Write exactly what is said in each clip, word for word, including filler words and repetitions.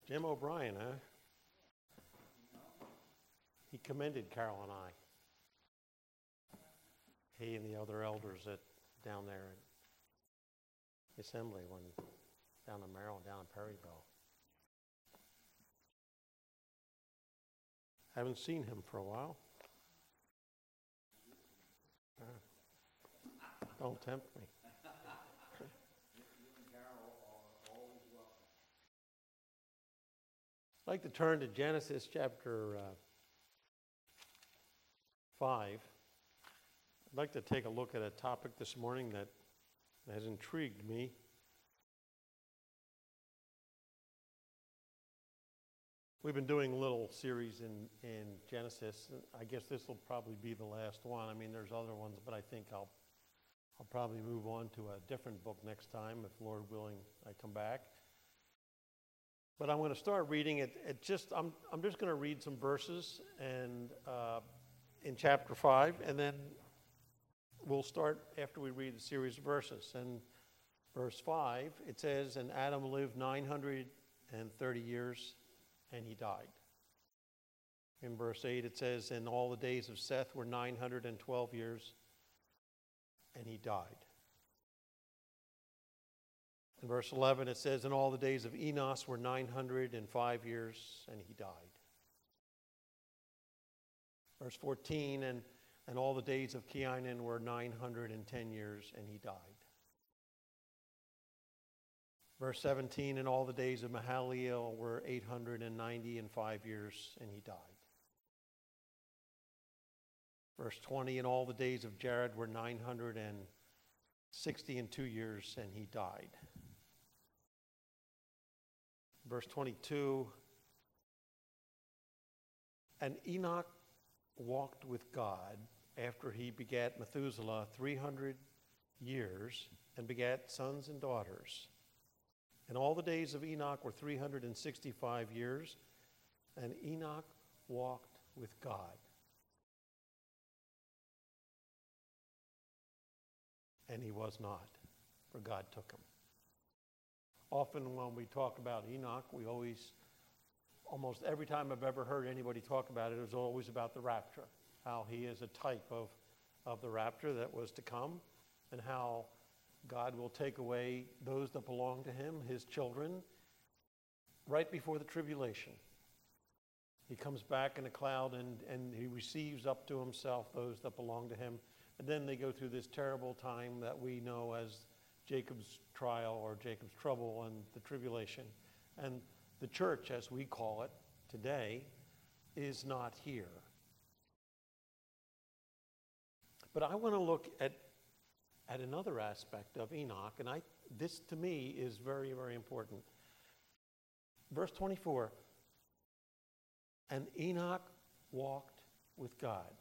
Jim O'Brien, huh? He commended Carol and I. He and the other elders at down there at the assembly when down in Maryland, down in Perryville. Haven't seen him for a while. Uh, don't tempt me. I'd like to turn to Genesis chapter uh, five. I'd like to take a look at a topic this morning that has intrigued me. We've been doing a little series in, in Genesis. I guess this will probably be the last one. I mean, there's other ones, but I think I'll I'll probably move on to a different book next time, if Lord willing I come back. But I'm going to start reading it. It just I'm I'm just going to read some verses and uh, in chapter five, and then we'll start after we read the series of verses. And verse five, it says, "And Adam lived nine hundred thirty years, and he died." In verse eight, it says, "And all the days of Seth were nine hundred twelve years, and he died." In verse eleven, it says, "And all the days of Enos were nine hundred five years, and he died." Verse fourteen, and, and all the days of Cainan were nine hundred ten years, and he died. Verse seventeen, "And all the days of Mahalalel were eight hundred ninety and five years, and he died." Verse twenty, "And all the days of Jared were nine hundred sixty and two years, and he died." Verse twenty-two, "And Enoch walked with God after he begat Methuselah three hundred years, and begat sons and daughters. And all the days of Enoch were three hundred sixty-five years, and Enoch walked with God. And he was not, for God took him." Often when we talk about Enoch, we always, almost every time I've ever heard anybody talk about it, it was always about the rapture, how he is a type of, of the rapture that was to come, and how God will take away those that belong to him, his children, right before the tribulation. He comes back in a cloud and, and he receives up to himself those that belong to him. And then they go through this terrible time that we know as Jacob's trial or Jacob's trouble and the tribulation. And the church, as we call it today, is not here. But I want to look at at another aspect of Enoch, and I this to me is very, very important. Verse twenty-four, "And Enoch walked with God."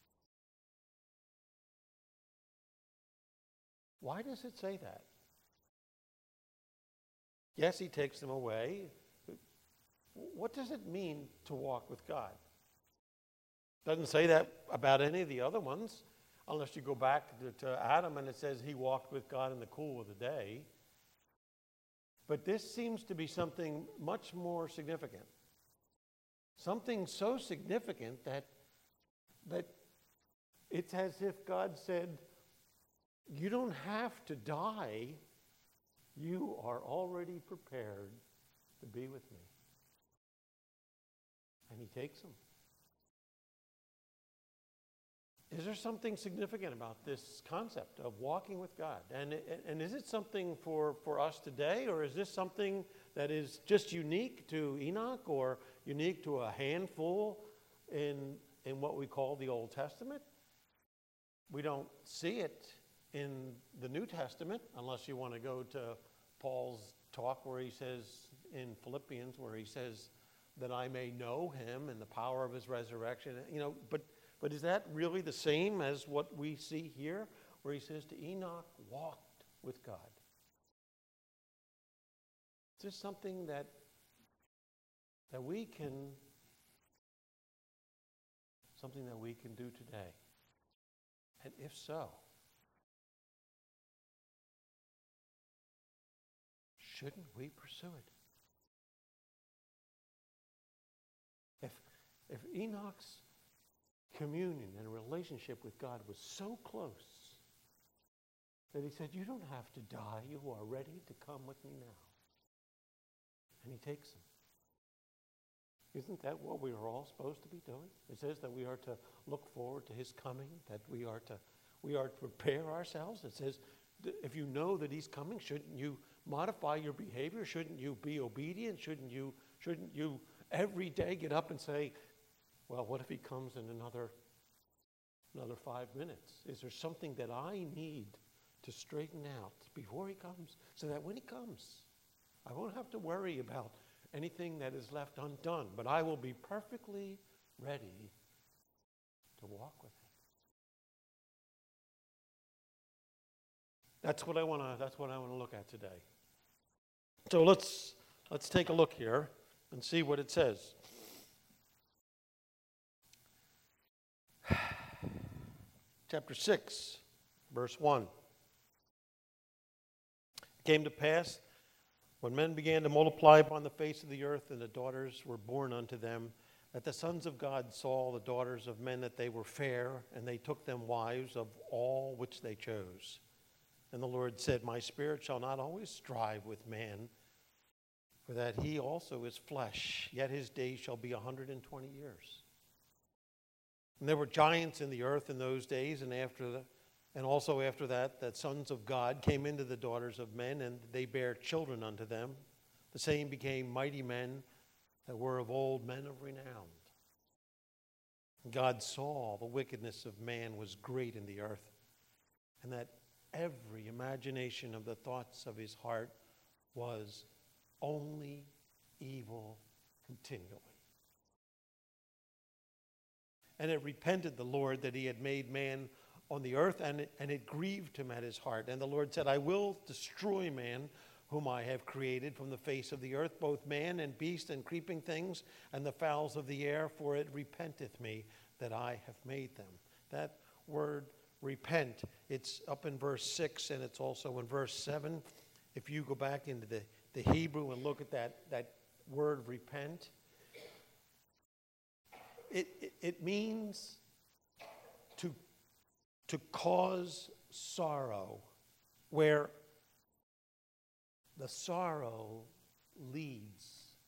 Why does it say that? Yes, he takes them away. What does it mean to walk with God? Doesn't say that about any of the other ones, unless you go back to, to Adam and it says he walked with God in the cool of the day. But this seems to be something much more significant. Something so significant that, that it's as if God said, you don't have to die. You are already prepared to be with me. And he takes them. Is there something significant about this concept of walking with God? And, and is it something for, for us today, or is this something that is just unique to Enoch or unique to a handful in, in what we call the Old Testament? We don't see it in the New Testament, unless you want to go to Paul's talk where he says in Philippians, where he says that I may know him and the power of his resurrection. You know, but but is that really the same as what we see here, where he says to Enoch, walked with God? Is this something that that we can something that we can do today? And if so, shouldn't we pursue it? if Enoch's communion and relationship with God was so close that he said, you don't have to die. You are ready to come with me now. And he takes him. Isn't that what we are all supposed to be doing? It says that we are to look forward to his coming, that we are to we are to prepare ourselves. It says, if you know that he's coming, shouldn't you modify your behavior? Shouldn't you be obedient? Shouldn't you, shouldn't you every day get up and say, well, what if he comes in another, another five minutes? Is there something that I need to straighten out before he comes so that when he comes, I won't have to worry about anything that is left undone, but I will be perfectly ready to walk with him. That's what I want to that's what I want to look at today. So let's let's take a look here and see what it says. Chapter six, verse one. It came to pass when men began to multiply upon the face of the earth, and the daughters were born unto them, that the sons of God saw the daughters of men that they were fair, and they took them wives of all which they chose. And the Lord said, my spirit shall not always strive with man, for that he also is flesh, yet his days shall be a hundred and twenty years. And there were giants in the earth in those days, and after the, and also after that, that sons of God came into the daughters of men, and they bare children unto them. The same became mighty men that were of old, men of renown. God saw the wickedness of man was great in the earth, and that every imagination of the thoughts of his heart was only evil continually. And it repented the Lord that he had made man on the earth, and it, and it grieved him at his heart. And the Lord said, I will destroy man whom I have created from the face of the earth, both man and beast and creeping things and the fowls of the air, for it repenteth me that I have made them. That word repent, it's up in verse six, and it's also in verse seven. If you go back into the, the Hebrew and look at that, that word repent, it, it, it means to, to cause sorrow, where the sorrow leads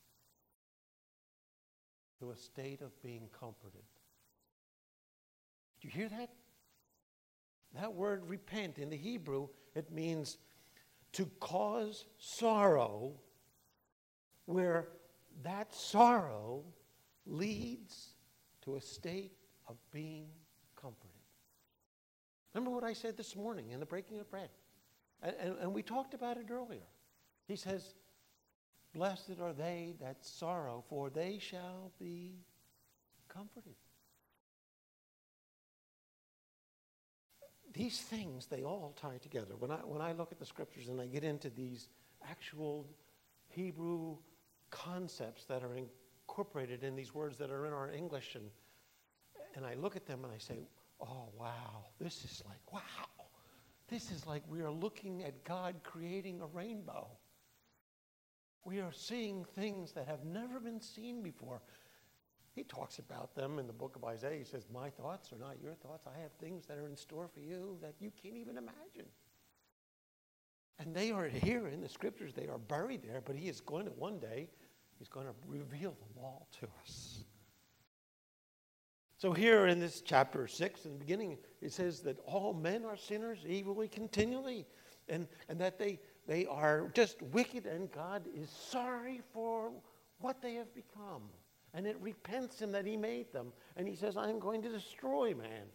to a state of being comforted. Do you hear that? That word repent in the Hebrew, it means to cause sorrow, where that sorrow leads to a state of being comforted. Remember what I said this morning in the breaking of bread? And, and, and we talked about it earlier. He says, blessed are they that sorrow, for they shall be comforted. These things, they all tie together. When I, when I look at the scriptures and I get into these actual Hebrew concepts that are incorporated in these words that are in our English, and, and I look at them and I say, oh, wow, this is like, wow. This is like we are looking at God creating a rainbow. We are seeing things that have never been seen before. He talks about them in the book of Isaiah. He says, my thoughts are not your thoughts. I have things that are in store for you that you can't even imagine. And they are here in the scriptures. They are buried there, but he is going to one day, he's going to reveal them all to us. So here in this chapter six, in the beginning, it says that all men are sinners evilly continually, and, and that they, they are just wicked, and God is sorry for what they have become. And it repents him that he made them. And he says, I'm going to destroy man.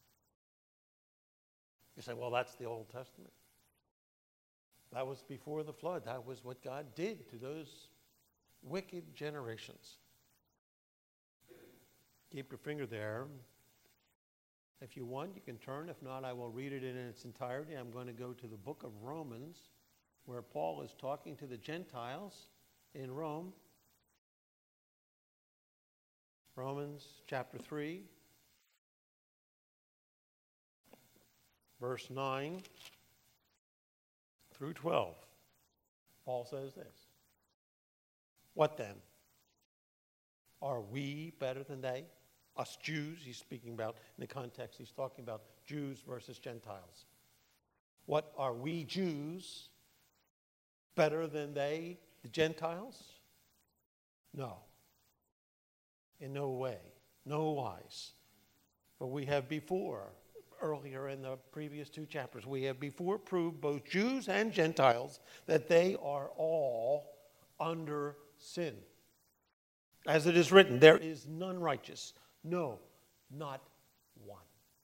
You say, well, that's the Old Testament. That was before the flood. That was what God did to those wicked generations. Keep your finger there. If you want, you can turn. If not, I will read it in its entirety. I'm going to go to the book of Romans, where Paul is talking to the Gentiles in Rome. Romans chapter three, verse nine through twelve. Paul says this. What then? Are we better than they? Us Jews, he's speaking about, in the context, he's talking about Jews versus Gentiles. What, are we Jews better than they, the Gentiles? No. In no way, no wise. For we have before, earlier in the previous two chapters, we have before proved both Jews and Gentiles that they are all under sin. As it is written, there is none righteous, no, not one.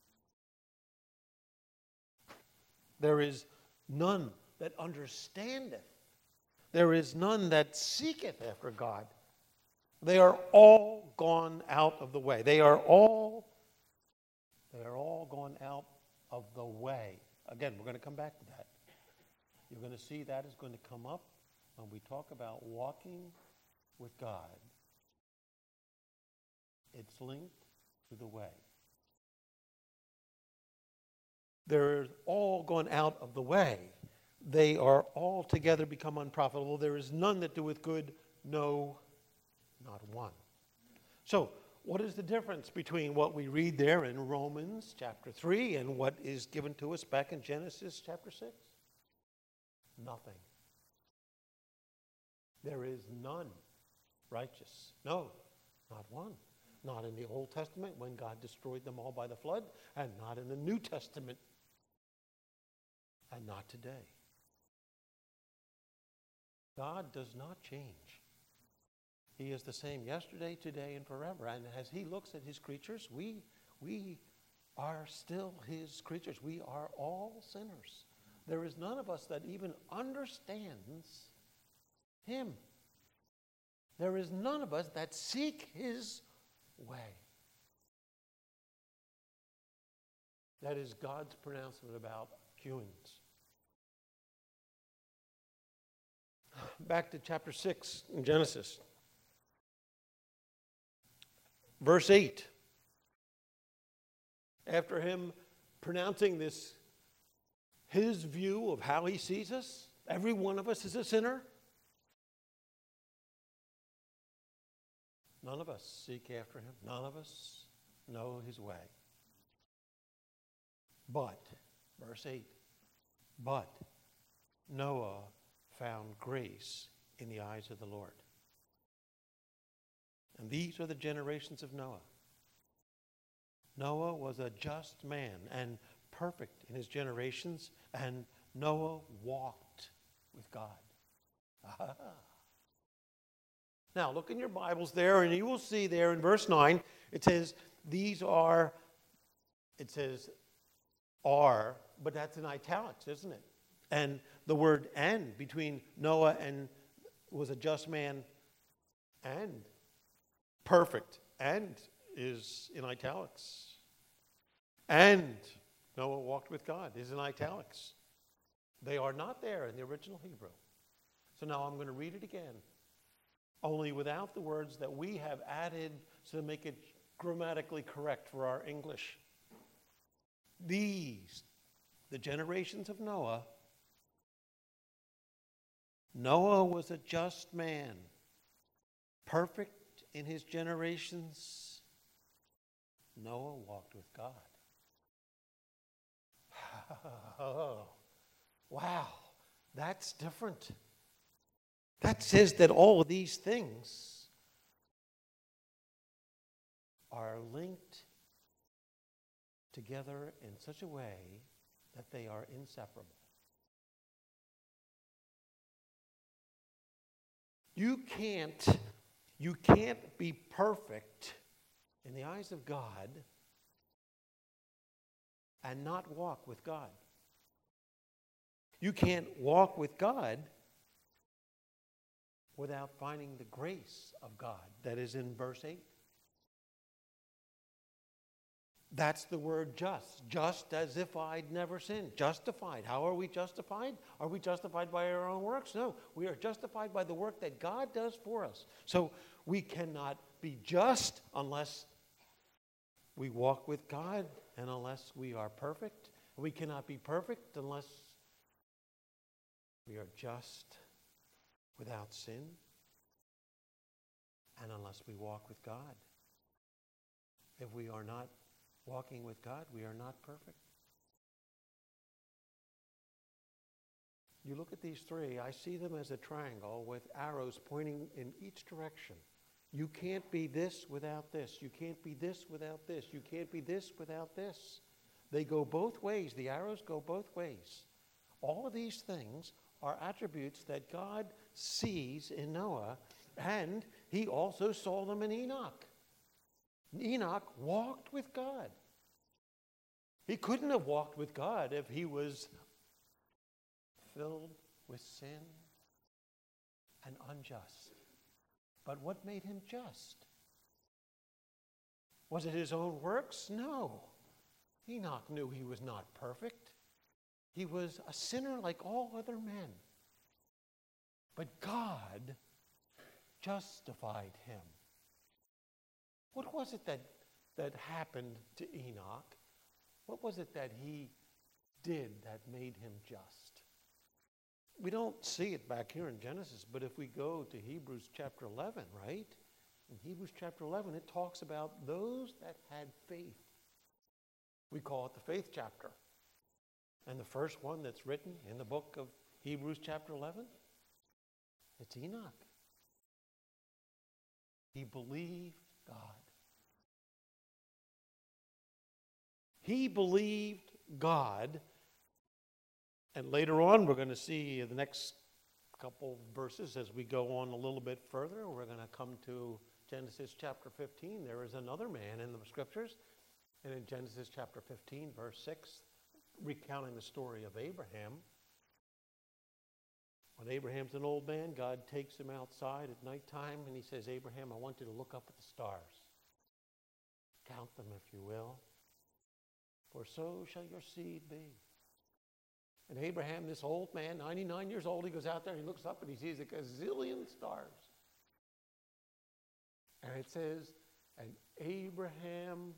There is none that understandeth. There is none that seeketh after God. They are all gone out of the way. They are all, they are all gone out of the way. Again, we're going to come back to that. You're going to see that is going to come up when we talk about walking with God. It's linked to the way. They're all gone out of the way. They are all together become unprofitable. There is none that doeth good, no, not one. So, what is the difference between what we read there in Romans chapter three and what is given to us back in Genesis chapter six? Nothing. There is none righteous. No, not one. Not in the Old Testament when God destroyed them all by the flood, and not in the New Testament, and not today. God does not change. He is the same yesterday, today, and forever. And as he looks at his creatures, we, we are still his creatures. We are all sinners. There is none of us that even understands him. There is none of us that seek his way. That is God's pronouncement about humans. Back to chapter six in Genesis. Verse eight. After him pronouncing this, his view of how he sees us, every one of us is a sinner. None of us seek after him. None of us know his way. But, verse eight, but Noah found grace in the eyes of the Lord. And these are the generations of Noah. Noah was a just man and perfect in his generations, and Noah walked with God. Ah. Now, look in your Bibles there, and you will see there in verse nine, it says, these are, it says, are, but that's in italics, isn't it? And the word and between Noah and was a just man and perfect and is in italics. And Noah walked with God is in italics. They are not there in the original Hebrew. So now I'm going to read it again, only without the words that we have added to make it grammatically correct for our English. These, the generations of Noah. Noah was a just man, perfect in his generations. Noah walked with God. Oh, wow, that's different. That says that all of these things are linked together in such a way that they are inseparable. You can't, you can't be perfect in the eyes of God and not walk with God. You can't walk with God without finding the grace of God that is in verse eight. That's the word just. Just as if I'd never sinned. Justified. How are we justified? Are we justified by our own works? No. We are justified by the work that God does for us. So we cannot be just unless we walk with God and unless we are perfect. We cannot be perfect unless we are just without sin and unless we walk with God. If we are not walking with God, we are not perfect. You look at these three, I see them as a triangle with arrows pointing in each direction. You can't be this without this. You can't be this without this. You can't be this without this. They go both ways. The arrows go both ways. All of these things are attributes that God sees in Noah, and he also saw them in Enoch. Enoch walked with God. He couldn't have walked with God if he was filled with sin and unjust. But what made him just? Was it his own works? No. Enoch knew he was not perfect. He was a sinner like all other men. But God justified him. What was it that, that happened to Enoch? What was it that he did that made him just? We don't see it back here in Genesis, but if we go to Hebrews chapter eleven, right? In Hebrews chapter eleven, it talks about those that had faith. We call it the faith chapter. And the first one that's written in the book of Hebrews chapter eleven, it's Enoch. He believed God. He believed God. And later on, we're going to see the next couple verses as we go on a little bit further. We're going to come to Genesis chapter fifteen. There is another man in the scriptures. And in Genesis chapter fifteen, verse six, recounting the story of Abraham. When Abraham's an old man, God takes him outside at nighttime and he says, Abraham, I want you to look up at the stars. Count them, if you will. For so shall your seed be. And Abraham, this old man, ninety-nine years old, he goes out there and he looks up and he sees a gazillion stars. And it says, and Abraham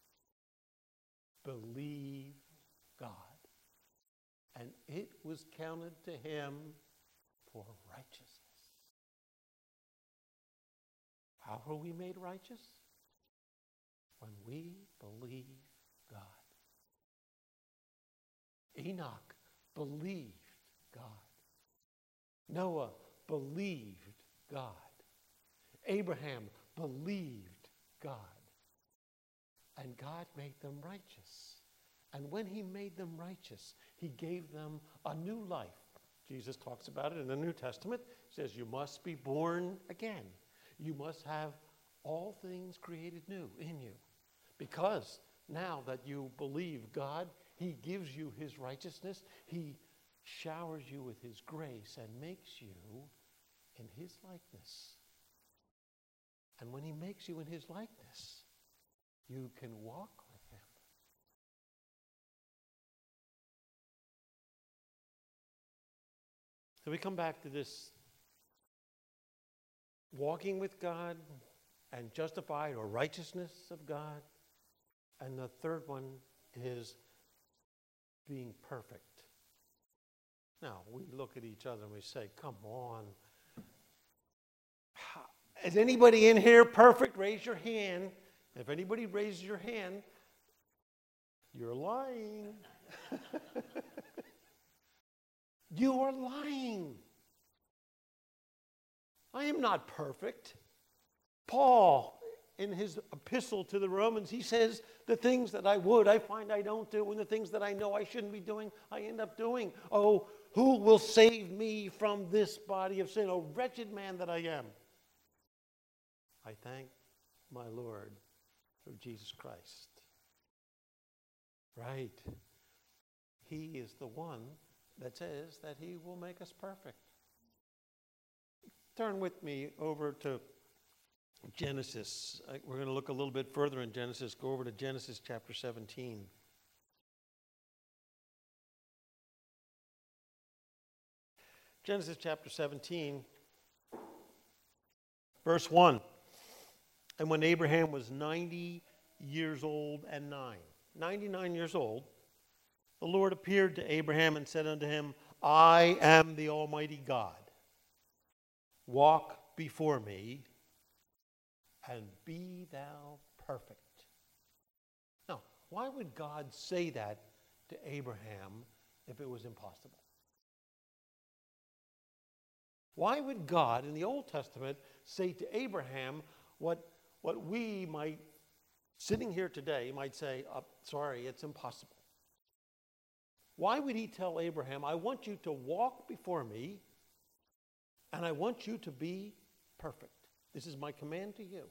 believed God, and it was counted to him for righteousness. How are we made righteous? When we believe God. Enoch believed God. Noah believed God. Abraham believed God. And God made them righteous. And when he made them righteous, he gave them a new life. Jesus talks about it in the New Testament. He says, you must be born again. You must have all things created new in you. Because now that you believe God, he gives you his righteousness. He showers you with his grace and makes you in his likeness. And when he makes you in his likeness, you can walk with him. So we come back to this walking with God and justified or righteousness of God. And the third one is being perfect. Now, we look at each other and we say, come on. Is anybody in here perfect? Raise your hand. If anybody raises your hand, you're lying. You are lying. I am not perfect. Paul, in his epistle to the Romans, he says, the things that I would, I find I don't do, and the things that I know I shouldn't be doing, I end up doing. Oh, who will save me from this body of sin? Oh, wretched man that I am. I thank my Lord through Jesus Christ. Right. He is the one that says that he will make us perfect. Turn with me over to Genesis. We're going to look a little bit further in Genesis. Go over to Genesis chapter seventeen. Genesis chapter seventeen, verse one. And when Abraham was ninety years old and nine, ninety-nine years old, the Lord appeared to Abraham and said unto him, I am the Almighty God. Walk before me and be thou perfect. Now, why would God say that to Abraham if it was impossible? Why would God in the Old Testament say to Abraham what, what we might, sitting here today, might say, oh, sorry, it's impossible? Why would he tell Abraham, I want you to walk before me, and I want you to be perfect? This is my command to you.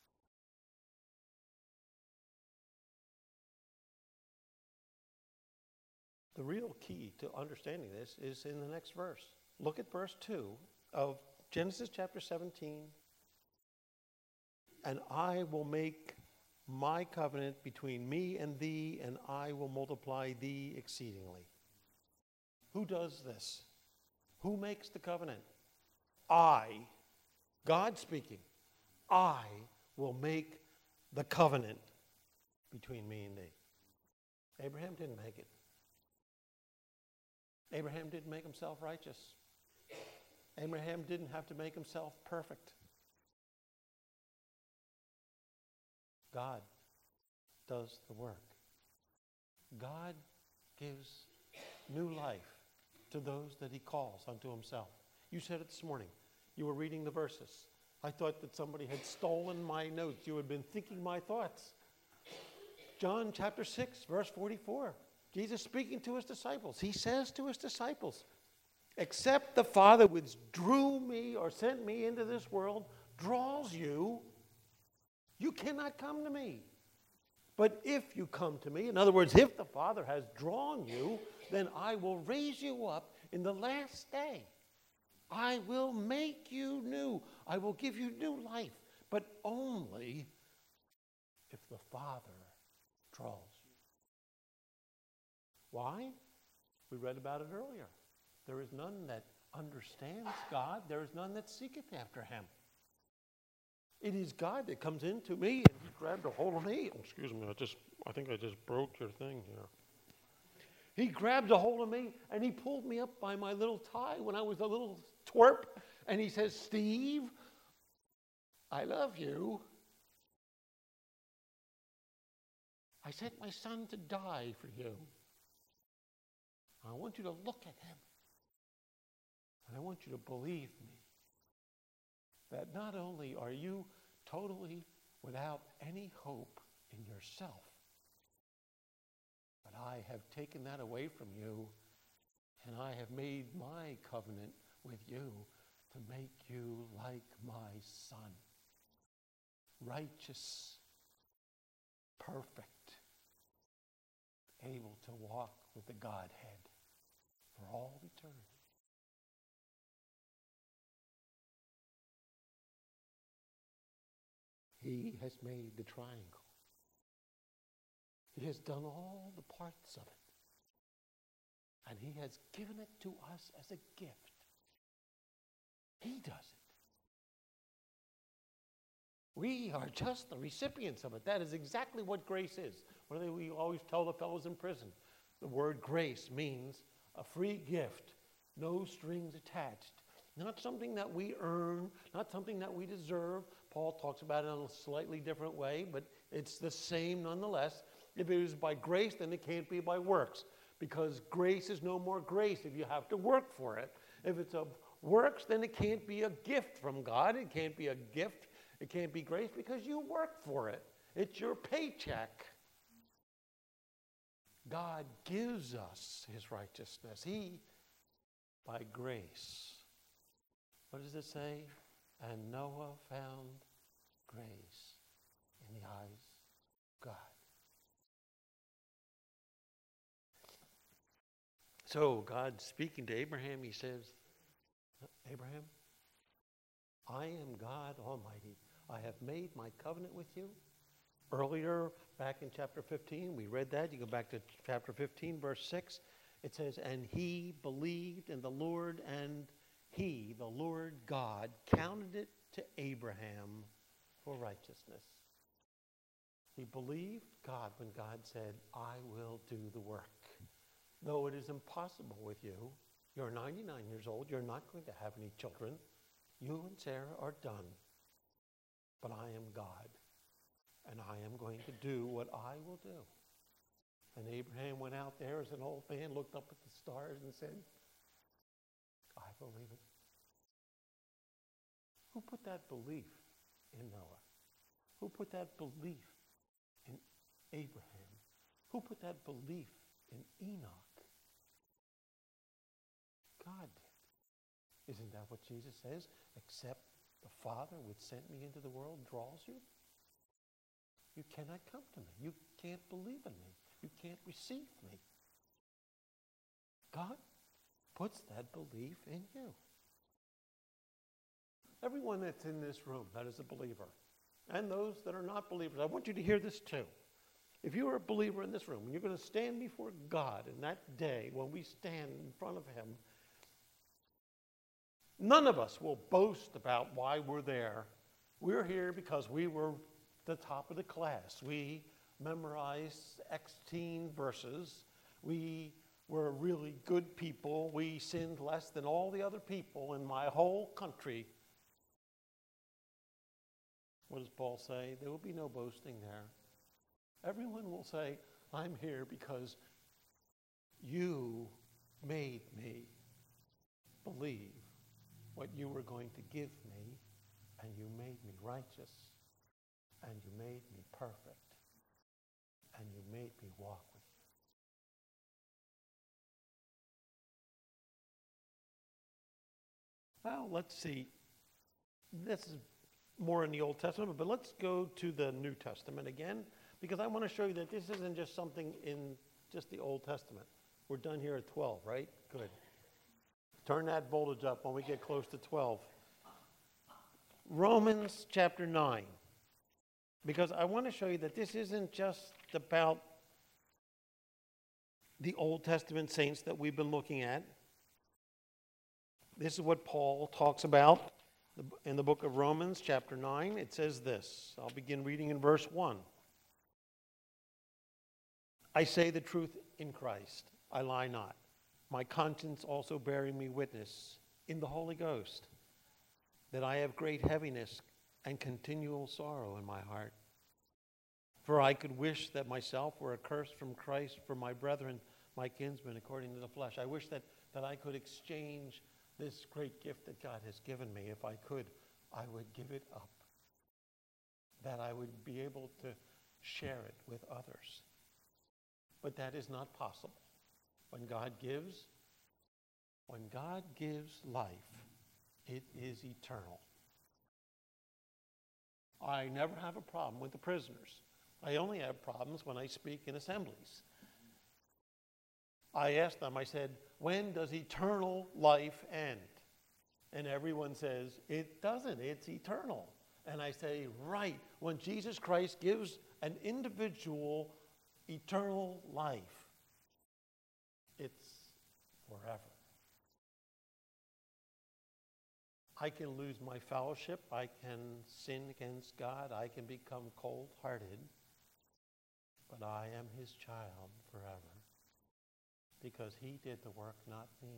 The real key to understanding this is in the next verse. Look at verse two of Genesis chapter seventeen. And I will make my covenant between me and thee, and I will multiply thee exceedingly. Who does this? Who makes the covenant? I, God speaking, I will make the covenant between me and thee. Abraham didn't make it. Abraham didn't make himself righteous. Abraham didn't have to make himself perfect. God does the work. God gives new life to those that he calls unto himself. You said it this morning. You were reading the verses. I thought that somebody had stolen my notes. You had been thinking my thoughts. John chapter six, verse forty-four. Jesus speaking to his disciples. He says to his disciples, except the Father which drew me or sent me into this world draws you, you cannot come to me. But if you come to me, in other words, if the Father has drawn you, then I will raise you up in the last day. I will make you new. I will give you new life, but only if the Father draws you. Why? We read about it earlier. There is none that understands God. There is none that seeketh after him. It is God that comes into me and he grabbed a hold of me. Oh, excuse me, I just I think I just broke your thing here. He grabbed a hold of me and he pulled me up by my little tie when I was a little twerp. And he says, Steve, I love you. I sent my son to die for you. I want you to look at him. And I want you to believe me that not only are you totally without any hope in yourself, but I have taken that away from you, and I have made my covenant with you to make you like my son. Righteous, perfect, able to walk with the Godhead for all eternity. He has made the triangle. He has done all the parts of it. And he has given it to us as a gift. He does it. We are just the recipients of it. That is exactly what grace is. What do they, we always tell the fellows in prison? The word grace means a free gift, no strings attached. Not something that we earn, not something that we deserve. Paul talks about it in a slightly different way, but it's the same nonetheless. If it is by grace, then it can't be by works, because grace is no more grace if you have to work for it. If it's of works, then it can't be a gift from God. It can't be a gift. It can't be grace because you work for it. It's your paycheck. God gives us his righteousness. He, by grace. What does it say? And Noah found grace in the eyes of God. So God speaking to Abraham, he says, Abraham, I am God Almighty. I have made my covenant with you. Earlier, back in chapter fifteen, we read that. You go back to chapter fifteen, verse six. It says, and he believed in the Lord, and he, the Lord God, counted it to Abraham for righteousness. He believed God when God said, I will do the work. Though it is impossible with you, you're ninety-nine years old, you're not going to have any children. You and Sarah are done. but I am God, and I am going to do what I will do. And Abraham went out there as an old man, looked up at the stars and said, I believe it. Who put that belief in Noah? Who put that belief in Abraham? Who put that belief in Enoch? God did. Isn't that what Jesus says? Except the Father which sent me into the world draws you? You cannot come to me. You can't believe in me. You can't receive me. God puts that belief in you. Everyone that's in this room that is a believer, and those that are not believers, I want you to hear this too. If you are a believer in this room, and you're going to stand before God in that day when we stand in front of Him, none of us will boast about why we're there. We're here because we were the top of the class. We memorized sixteen verses. We were really good people. We sinned less than all the other people in my whole country. What does Paul say? There will be no boasting there. Everyone will say, I'm here because you made me believe what you were going to give me, and you made me righteous, and you made me perfect, and you made me walk with you. Well, let's see. This is more in the Old Testament, but let's go to the New Testament again, because I want to show you that this isn't just something in just the Old Testament. We're done here at twelve, right? Good. Turn that voltage up when we get close to twelve. Romans chapter nine. Because I want to show you that this isn't just about the Old Testament saints that we've been looking at. This is what Paul talks about in the book of Romans chapter nine. It says this. I'll begin reading in verse one. I say the truth in Christ. I lie not. My conscience also bearing me witness in the Holy Ghost that I have great heaviness and continual sorrow in my heart. For I could wish that myself were accursed from Christ for my brethren, my kinsmen, according to the flesh. I wish that, that I could exchange this great gift that God has given me. If I could, I would give it up. That I would be able to share it with others. But that is not possible. When God gives, when God gives life, it is eternal. I never have a problem with the prisoners. I only have problems when I speak in assemblies. I asked them, I said, when does eternal life end? And everyone says, it doesn't, it's eternal. And I say, right, when Jesus Christ gives an individual eternal life, it's forever. I can lose my fellowship. I can sin against God. I can become cold-hearted. But I am His child forever because He did the work, not me.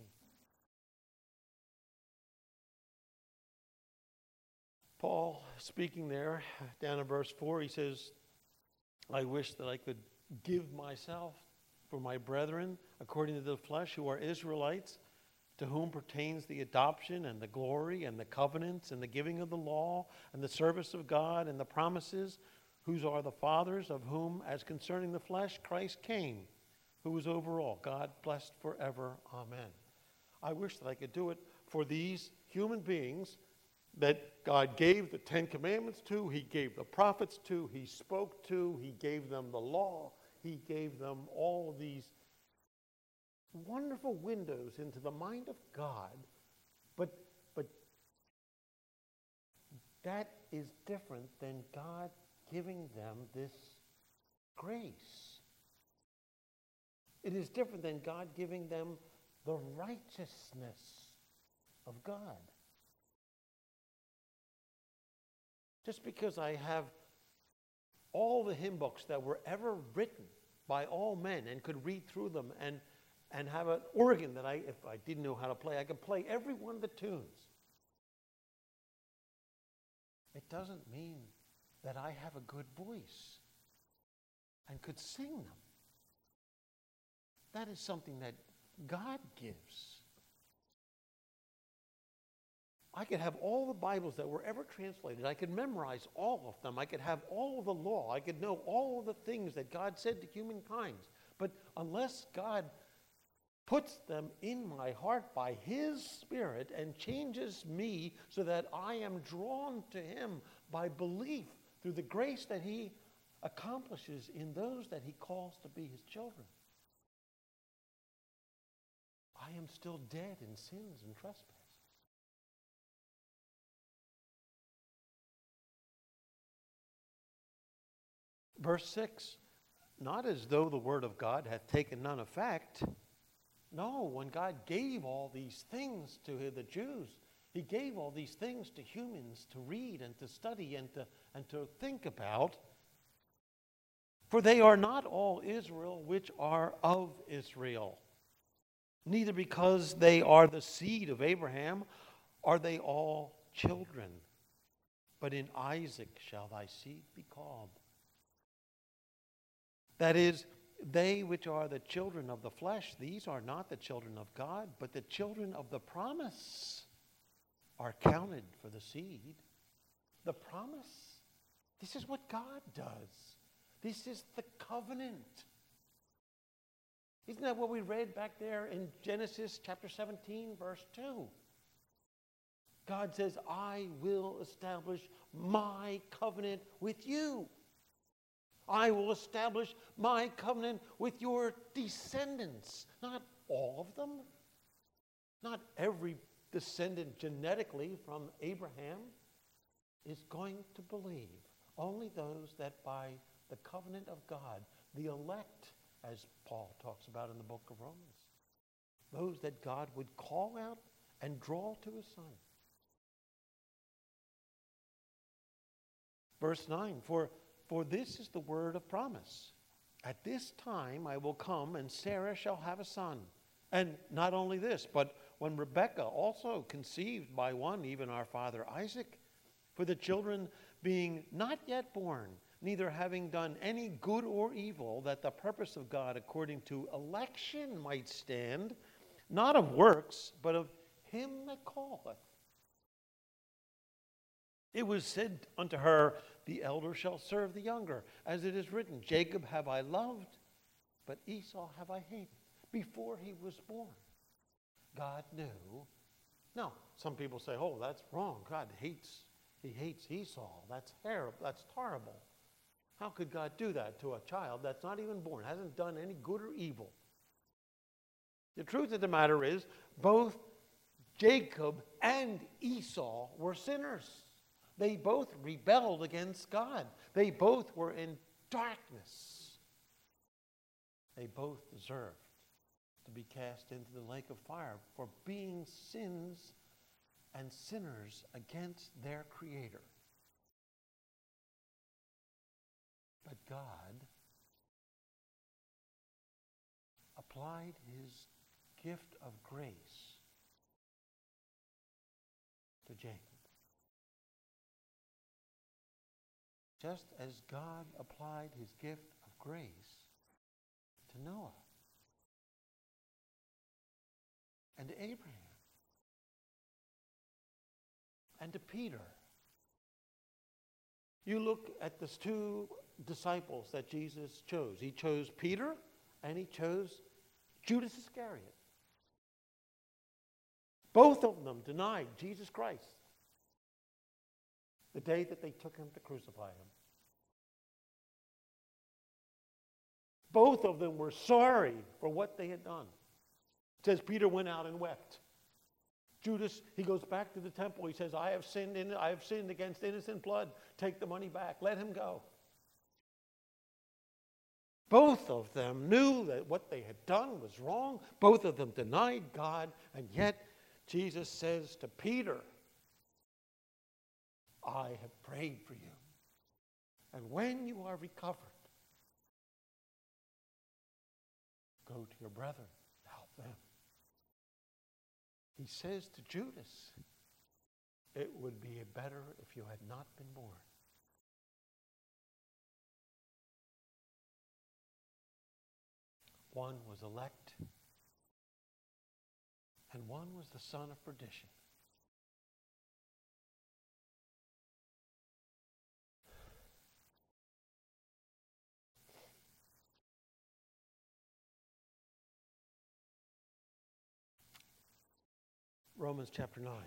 Paul, speaking there, down in verse four, he says, I wish that I could give myself for my brethren, according to the flesh, who are Israelites, to whom pertains the adoption and the glory and the covenants and the giving of the law and the service of God and the promises, whose are the fathers, of whom, as concerning the flesh, Christ came, who is over all, God blessed forever. Amen. I wish that I could do it for these human beings that God gave the Ten Commandments to, He gave the prophets to, He spoke to, He gave them the law, He gave them all of these wonderful windows into the mind of God. But, but that is different than God giving them this grace. It is different than God giving them the righteousness of God. Just because I have all the hymn books that were ever written by all men and could read through them and, and have an organ that I, if I didn't know how to play, I could play every one of the tunes. it doesn't mean that I have a good voice and could sing them. That is something that God gives. I could have all the Bibles that were ever translated. I could memorize all of them. I could have all of the law. I could know all of the things that God said to humankind. But unless God puts them in my heart by His Spirit and changes me so that I am drawn to Him by belief through the grace that He accomplishes in those that He calls to be His children, I am still dead in sins and trespasses. Verse six, not as though the word of God hath taken none effect. No, when God gave all these things to the Jews, He gave all these things to humans to read and to study and to, and to think about. For they are not all Israel which are of Israel. Neither because they are the seed of Abraham are they all children. But in Isaac shall thy seed be called. That is, they which are the children of the flesh, these are not the children of God, but the children of the promise are counted for the seed. The promise. This is what God does. This is the covenant. Isn't that what we read back there in Genesis chapter seventeen, verse two? God says, I will establish my covenant with you. I will establish my covenant with your descendants. Not all of them. Not every descendant genetically from Abraham is going to believe. Only those that by the covenant of God, the elect, as Paul talks about in the book of Romans, those that God would call out and draw to His Son. Verse nine, for For this is the word of promise. At this time I will come, and Sarah shall have a son. And not only this, but when Rebekah also conceived by one, even our father Isaac, for the children being not yet born, neither having done any good or evil, that the purpose of God according to election might stand, not of works, but of Him that calleth. It was said unto her, the elder shall serve the younger. As it is written, Jacob have I loved, but Esau have I hated. Before he was born, God knew. Now, some people say, oh, that's wrong. God hates, He hates Esau. That's terrible. That's horrible. How could God do that to a child that's not even born, hasn't done any good or evil? The truth of the matter is, both Jacob and Esau were sinners. They both rebelled against God. They both were in darkness. They both deserved to be cast into the lake of fire for being sins and sinners against their Creator. But God applied His gift of grace to Jacob. Just as God applied His gift of grace to Noah and to Abraham and to Peter. You look at the two disciples that Jesus chose. He chose Peter and He chose Judas Iscariot. Both of them denied Jesus Christ the day that they took Him to crucify Him. Both of them were sorry for what they had done. It says Peter went out and wept. Judas, he goes back to the temple. He says, I have sinned in I have sinned against innocent blood. Take the money back. Let him go. Both of them knew that what they had done was wrong. Both of them denied God. And yet Jesus says to Peter, I have prayed for you. And when you are recovered, go to your brethren, help them. He says to Judas, it would be better if you had not been born. One was elect, and one was the son of perdition. Romans chapter nine,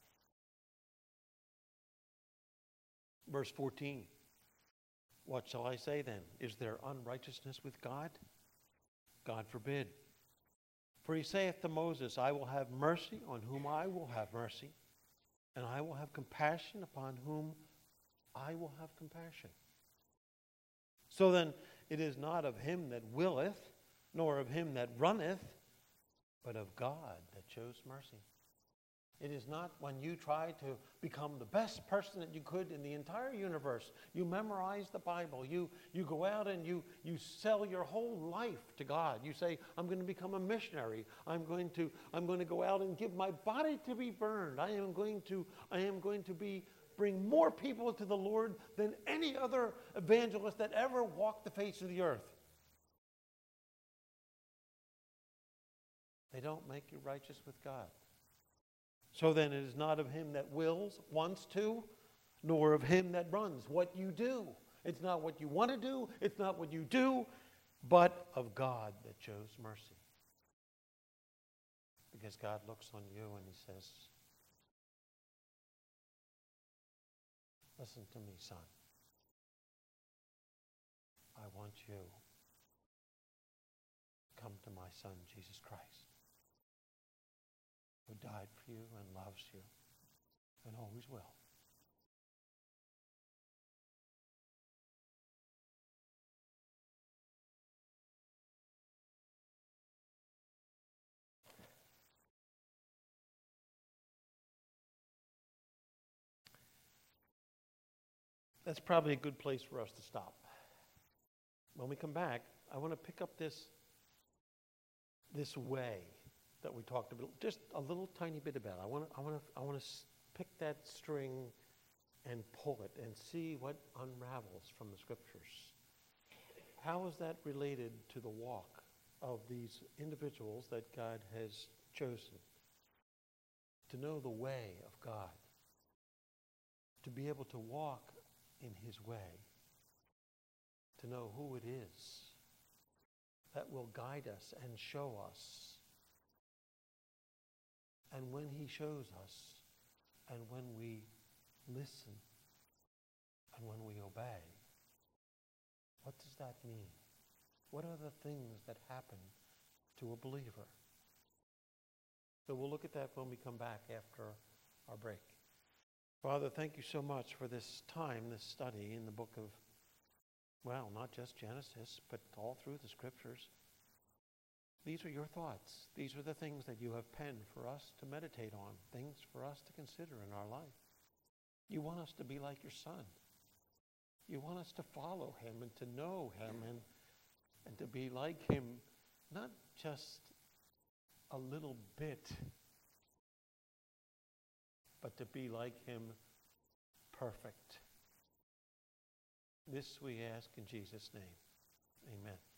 verse fourteen. What shall I say then? Is there unrighteousness with God? God forbid. For he saith to Moses, I will have mercy on whom I will have mercy, and I will have compassion upon whom I will have compassion. So then, it is not of him that willeth, nor of him that runneth, but of God that shows mercy. It is not when you try to become the best person that you could in the entire universe. You memorize the Bible. You, you go out and you, you sell your whole life to God. You say, I'm going to become a missionary. I'm going to, I'm going to go out and give my body to be burned. I am going to, I am going to be, bring more people to the Lord than any other evangelist that ever walked the face of the earth. They don't make you righteous with God. So then it is not of him that wills, wants to, nor of him that runs. What you do. It's not what you want to do. It's not what you do, but of God that shows mercy. Because God looks on you and he says, listen to me, son. I want you to come to my son, Jesus Christ, who died for you and loves you and always will. That's probably a good place for us to stop. When we come back, I want to pick up this, this way that we talked about, just a little tiny bit about. I want to, I want to, I want to pick that string and pull it and see what unravels from the scriptures. How is that related to the walk of these individuals that God has chosen to know the way of God, to be able to walk in his way, to know who it is that will guide us and show us. And when he shows us, and when we listen, and when we obey, what does that mean? What are the things that happen to a believer? So we'll look at that when we come back after our break. Father, thank you so much for this time, this study in the book of, well, not just Genesis, but all through the scriptures. These are your thoughts. These are the things that you have penned for us to meditate on, things for us to consider in our life. You want us to be like your son. You want us to follow him and to know him and, and to be like him, not just a little bit, but to be like him perfect. This we ask in Jesus' name. Amen.